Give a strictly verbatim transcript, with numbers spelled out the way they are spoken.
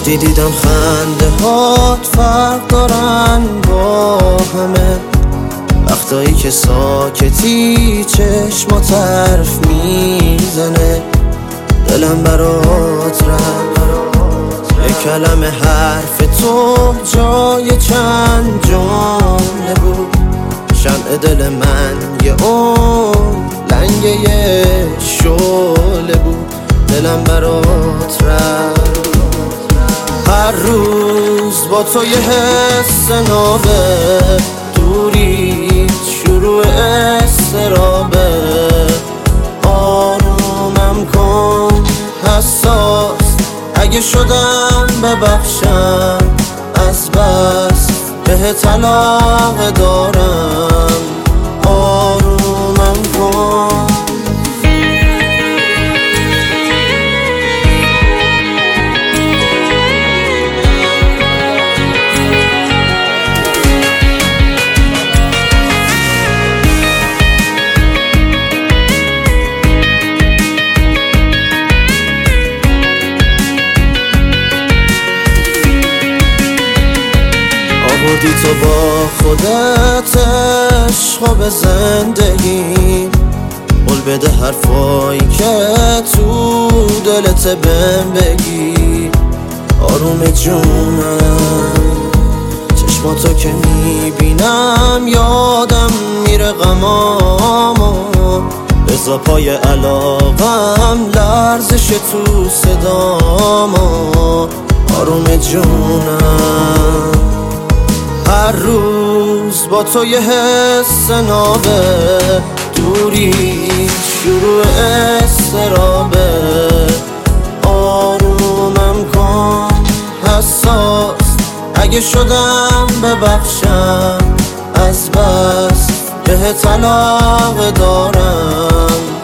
وقتی دیدم خنده هات فرق دارن با همه، وقتایی که ساکتی چشما طرف میزنه، دلم برات رفت. یک کلمه حرف تو جای چند جمله بود، شمع دل من یه عمر لنگه یه شعله بود، دلم برات رفت. هر روز با تو یه حس نابه، دوری شروع استرابه، آرومم کن حساس، اگه شدم ببخشم از بس بهت علاقه دارم، آرومم کن. آوردی تو با خودت عشق به زندگی، قول بده حرفایی که تو دلت بهم بگی. آروم جونم چشماتو که میبینم یادم میره غمامو، بزا پای علاقم لرزش تو صدامو. آروم جونم هر روز با تو یه حس نابه، دوری شروع استرابه، آرومم کن حساس، اگه شدم ببخشم از بس بهت علاقه دارم.